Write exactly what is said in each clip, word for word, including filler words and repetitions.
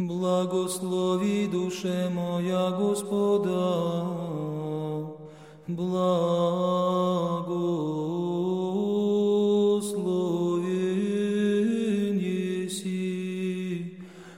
Благослови, душе моя, Господа, благословен еси,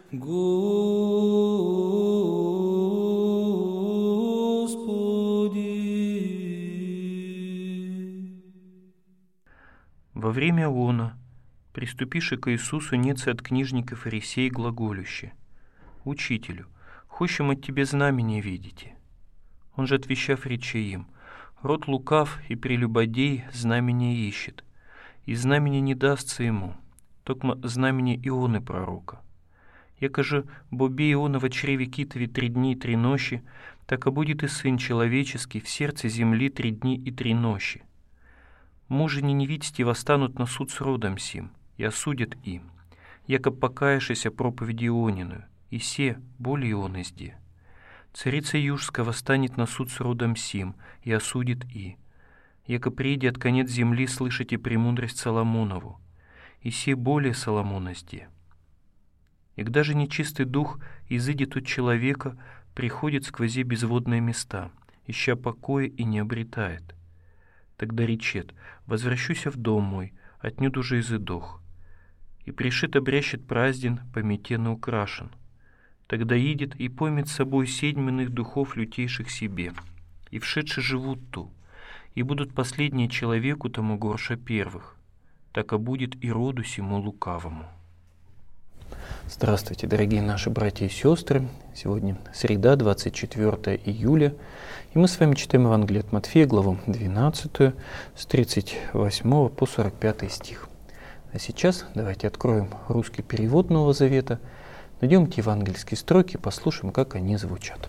Господи. Во время лона, приступивши к Иисусу, нецы от книжников и фарисей глаголюще: «Учителю, хочем от Тебе знамения видите». Он же, отвечав, рече им: «Род лукав и прелюбодей знамения ищет, и знамения не дастся ему, токмо знамение Ионы пророка. Яко же бобе Иона во чреве китове три дни и три ночи, так и будет и Сын Человеческий в сердце земли три дни и три ночи. Мужи неневидите восстанут на суд с родом сим, и осудят им, яко покаявшися проповеди Иониную, и се более Ион изде. Царица Южская восстанет на суд с родом сим, и осудит и, яко прииде от конец земли слышите премудрость Соломонову, и се более Соломона сде. И когда же нечистый дух изыдет от человека, приходит сквози безводные места, ища покоя и не обретает. Тогда речет: возвращуся в дом мой, отнюдь уже изыдох. И пришит обрящет празден, пометенно украшен. Тогда идет и поймет с собой седьминых духов лютейших себе, и вшедши живут ту, и будут последние человеку тому горше первых, так и будет и роду сему лукавому». Здравствуйте, дорогие наши братья и сестры. Сегодня среда, двадцать четвёртое июля, и мы с вами читаем Евангелие от Матфея, главу двенадцатую, с тридцать восьмого по сорок пятый стих. А сейчас давайте откроем русский перевод Нового Завета, найдем те евангельские строки, послушаем, как они звучат.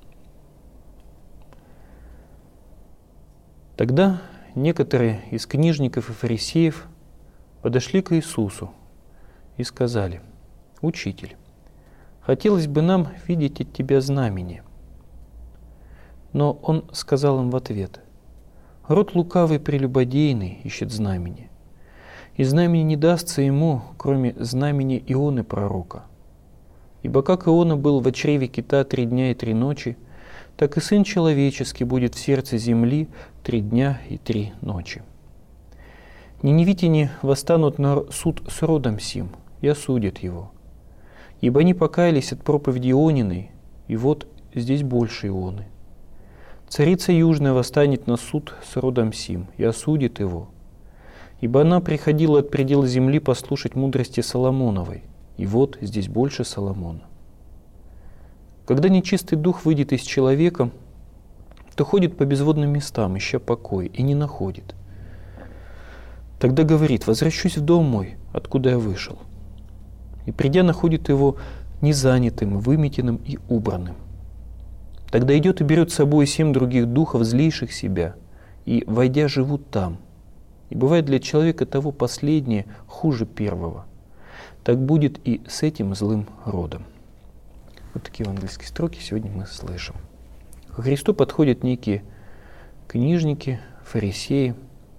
Тогда некоторые из книжников и фарисеев подошли к Иисусу и сказали: «Учитель, хотелось бы нам видеть от Тебя знамение». Но Он сказал им в ответ: «Род лукавый прелюбодейный ищет знамение, и знамение не дастся ему, кроме знамения Ионы пророка. Ибо как Иона был во чреве кита три дня и три ночи, так и Сын Человеческий будет в сердце земли три дня и три ночи. Ниневитяне восстанут на суд с родом сим и осудят его, ибо они покаялись от проповеди Иониной, и вот здесь больше Ионы. Царица Южная восстанет на суд с родом сим и осудит его, ибо она приходила от предела земли послушать мудрости Соломоновой, и вот здесь больше Соломона. Когда нечистый дух выйдет из человека, то ходит по безводным местам, ища покой, и не находит. Тогда говорит: возвращусь в дом мой, откуда я вышел. И придя, находит его незанятым, выметенным и убранным. Тогда идет и берет с собой семь других духов, злейших себя, и, войдя, живут там. И бывает для человека того последнее хуже первого. Так будет и с этим злым родом». Вот такие евангельские строки сегодня мы слышим. К Христу подходят некие книжники, фарисеи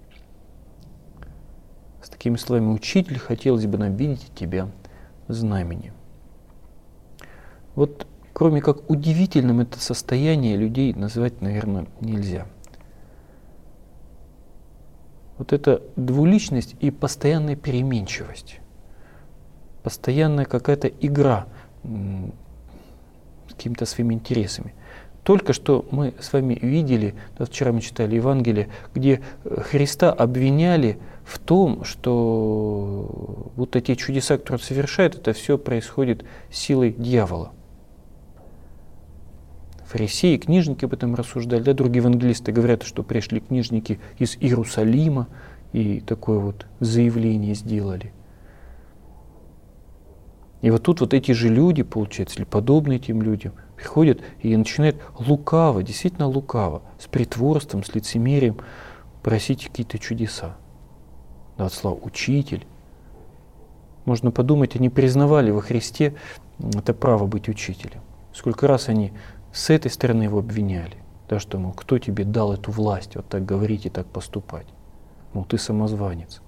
с такими словами: «Учитель, хотелось бы нам видеть от Тебя знамение». Вот кроме как удивительным это состояние людей назвать, наверное, нельзя. Вот эта двуличность и постоянная переменчивость, постоянная какая-то игра с какими-то своими интересами. Только что мы с вами видели, да, вчера мы читали Евангелие, где Христа обвиняли в том, что вот эти чудеса, которые он совершает, это все происходит силой дьявола. Фарисеи, книжники об этом рассуждали, да, другие евангелисты говорят, что пришли книжники из Иерусалима и такое вот заявление сделали. И вот тут вот эти же люди, получается, или подобные этим людям, приходят и начинают лукаво, действительно лукаво, с притворством, с лицемерием просить какие-то чудеса. Да, от слова «учитель». Можно подумать, они признавали во Христе это право быть учителем. Сколько раз они с этой стороны его обвиняли, да, что, мол, кто тебе дал эту власть вот так говорить и так поступать? Мол, ты самозванец. А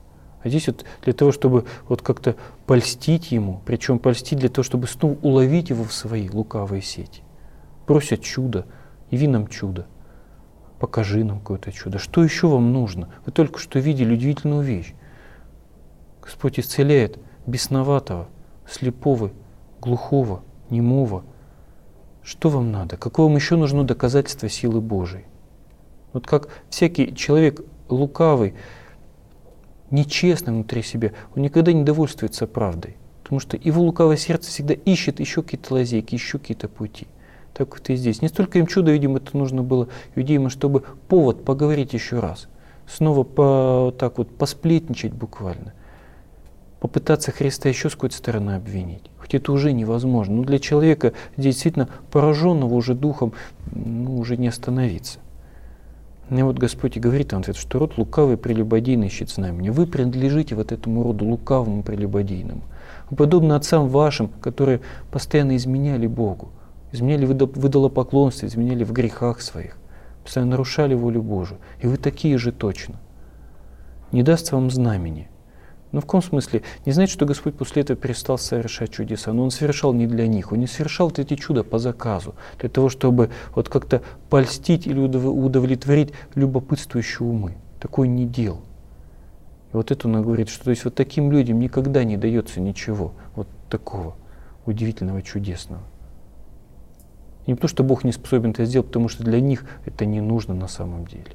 А здесь вот для того, чтобы вот как-то польстить ему, причем польстить для того, чтобы снова уловить его в свои лукавые сети. Просят чудо, яви нам чудо, покажи нам какое-то чудо. Что еще вам нужно? Вы только что видели удивительную вещь. Господь исцеляет бесноватого, слепого, глухого, немого. Что вам надо? Какое вам еще нужно доказательство силы Божией? Вот как всякий человек лукавый, нечестный внутри себя, он никогда не довольствуется правдой. Потому что его лукавое сердце всегда ищет еще какие-то лазейки, еще какие-то пути. Так вот и здесь. Не столько им чудо, видимо, это нужно было иудеям, чтобы повод поговорить еще раз. Снова по, так вот посплетничать буквально. Попытаться Христа еще с какой-то стороны обвинить. Хоть это уже невозможно. Но для человека, действительно пораженного уже духом, ну, уже не остановиться. И вот Господь и говорит вам, что род лукавый прелюбодейный ищет знамения. Вы принадлежите вот этому роду лукавому прелюбодейному. Вы подобны отцам вашим, которые постоянно изменяли Богу. Изменяли в идолопоклонстве, изменяли в грехах своих. Постоянно нарушали волю Божию. И вы такие же точно. Не даст вам знамения. Но в каком смысле? Не знаете, что Господь после этого перестал совершать чудеса, но Он совершал не для них, Он не совершал вот эти чуда по заказу, для того, чтобы вот как-то польстить или удовлетворить любопытствующие умы. Такое не делал. И вот это Он говорит, что то есть вот таким людям никогда не дается ничего вот такого удивительного, чудесного. Не потому, что Бог не способен это сделать, потому что для них это не нужно на самом деле.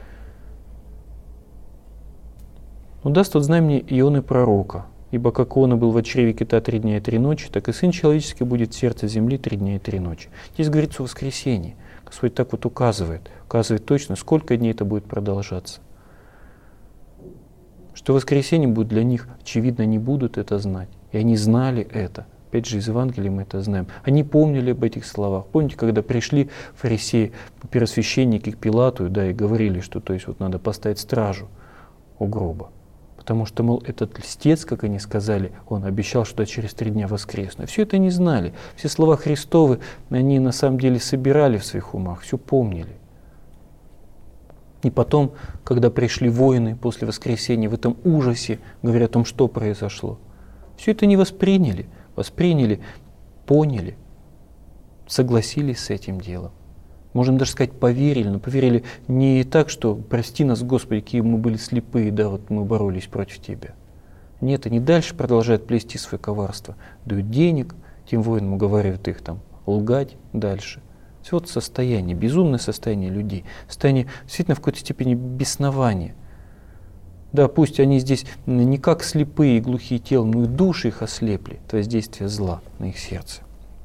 Но даст тот знамение Ионы пророка, ибо как Иона был в чреве кита три дня и три ночи, так и Сын Человеческий будет в сердце земли три дня и три ночи. Здесь говорится о воскресении. Господь так вот указывает, указывает точно, сколько дней это будет продолжаться. Что воскресенье будет для них, очевидно, не будут это знать. И они знали это. Опять же, из Евангелия мы это знаем. Они помнили об этих словах. Помните, когда пришли фарисеи, первосвященники к Пилату, да, и говорили, что то есть вот надо поставить стражу у гроба. Потому что, мол, этот льстец, как они сказали, он обещал, что через три дня воскреснет. Все это не знали. Все слова Христовы, они на самом деле собирали в своих умах, все помнили. И потом, когда пришли воины после воскресения в этом ужасе, говоря о том, что произошло, все это не восприняли. Восприняли, поняли, согласились с этим делом. Можем даже сказать, поверили, но поверили не так, что «прости нас, Господи, какие мы были слепые, да, вот мы боролись против Тебя». Нет, они дальше продолжают плести свое коварство. Дают денег, тем воинам уговаривают их там лгать дальше. Все вот состояние, безумное состояние людей, состояние действительно в какой-то степени беснования. Да, пусть они здесь не как слепые и глухие тела, но и души их ослепли от воздействия зла на их сердце.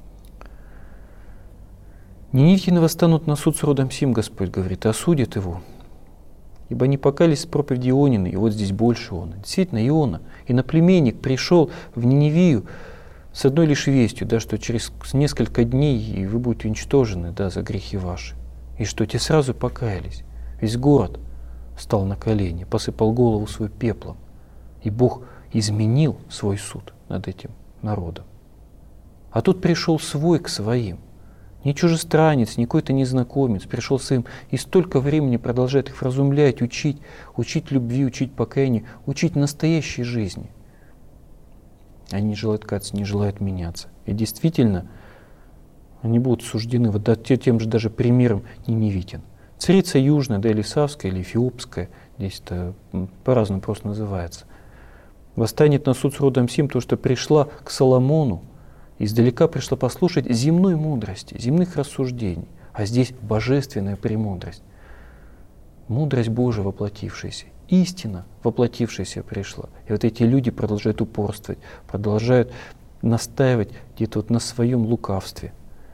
Ниневитяне восстанут на суд с родом сим, Господь говорит, и осудят его. Ибо они покались с проповеди Ионины, и вот здесь больше Иона. Действительно, Иона, иноплеменник, пришел в Ниневию с одной лишь вестью, да, что через несколько дней и вы будете уничтожены, да, за грехи ваши. И что те сразу покаялись. Весь город встал на колени, посыпал голову свою пеплом. И Бог изменил свой суд над этим народом. А тут пришел свой к своим. Не чужестранец, не какой-то незнакомец, пришел с им и столько времени продолжает их вразумлять, учить, учить любви, учить покаянию, учить настоящей жизни. Они не желают каяться, не желают меняться. И действительно, они будут суждены вот тем же даже примером ниневитян. Царица Южная, да, или Савская, или Эфиопская, здесь это по-разному просто называется, восстанет на суд с родом сим, потому что пришла к Соломону, издалека пришла послушать земной мудрости, земных рассуждений, а здесь божественная премудрость. Мудрость Божия воплотившаяся, истина воплотившаяся пришла. И вот эти люди продолжают упорствовать, продолжают настаивать где-то вот на своем лукавстве.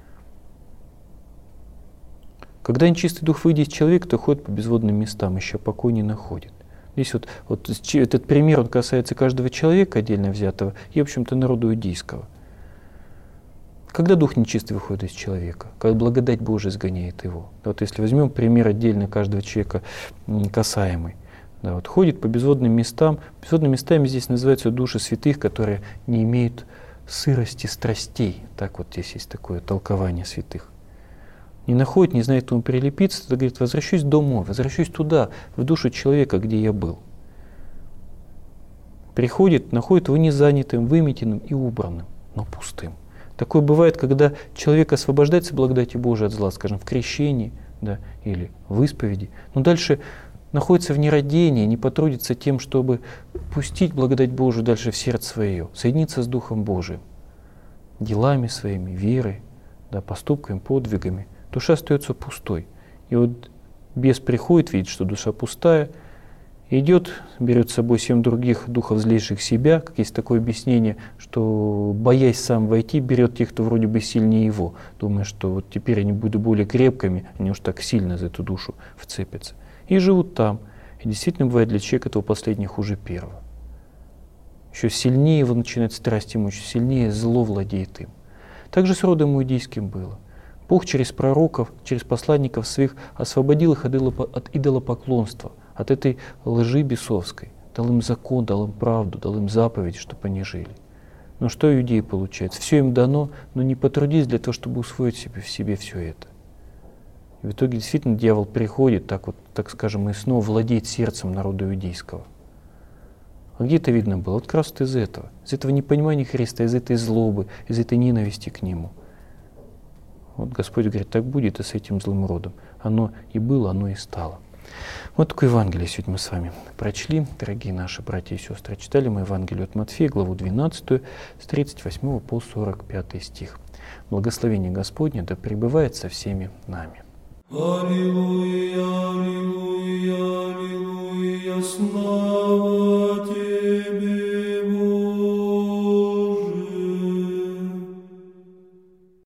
Когда нечистый дух выйдет из человека, то ходит по безводным местам, еще покой не находит. Здесь вот, вот этот пример, он касается каждого человека отдельно взятого и, в общем-то, народа иудейского. Когда дух нечистый выходит из человека? Когда благодать Божия изгоняет его. Вот если возьмем пример отдельно каждого человека касаемый. Да, вот ходит по безводным местам. Безводными местами здесь называются души святых, которые не имеют сырости страстей. Так вот здесь есть такое толкование святых. Не находит, не знает, к кому прилепиться, то говорит, возвращусь домой, возвращусь туда, в душу человека, где я был. приходит, находит его незанятым, выметенным и убранным, но пустым. Такое бывает, когда человек освобождается благодати Божией от зла, скажем, в крещении, да, или в исповеди, но дальше находится в нерадении, не потрудится тем, чтобы пустить благодать Божию дальше в сердце свое, соединиться с Духом Божиим, делами своими, верой, да, поступками, подвигами. Душа остается пустой. И вот бес приходит, видит, что душа пустая, идет, берет с собой семь других духов злейших себя, как есть такое объяснение, что, боясь сам войти, берет тех, кто вроде бы сильнее его, думая, что вот теперь они будут более крепкими, они уж так сильно за эту душу вцепятся. И живут там. И действительно бывает для человека этого последнего хуже первого. Еще сильнее его начинает страсть ему, еще сильнее зло владеет им. Так же с родом иудейским было. Бог через пророков, через посланников своих освободил их от идолопоклонства, от этой лжи бесовской. Дал им закон, дал им правду, дал им заповеди, чтобы они жили. Но что иудеи получается? Все им дано, но не потрудись для того, чтобы усвоить себе, в себе все это. И в итоге действительно дьявол приходит, так вот, так скажем, и снова владеет сердцем народа иудейского. А где это видно было? Вот как раз из этого. Из этого непонимания Христа, из этой злобы, из этой ненависти к Нему. Вот Господь говорит, так будет и с этим злым родом. Оно и было, оно и стало. Вот такое Евангелие сегодня мы с вами прочли. Дорогие наши братья и сестры, читали мы Евангелие от Матфея, главу двенадцатую, с тридцать восьмого по сорок пятый стих. Благословение Господне да пребывает со всеми нами. Аллилуйя.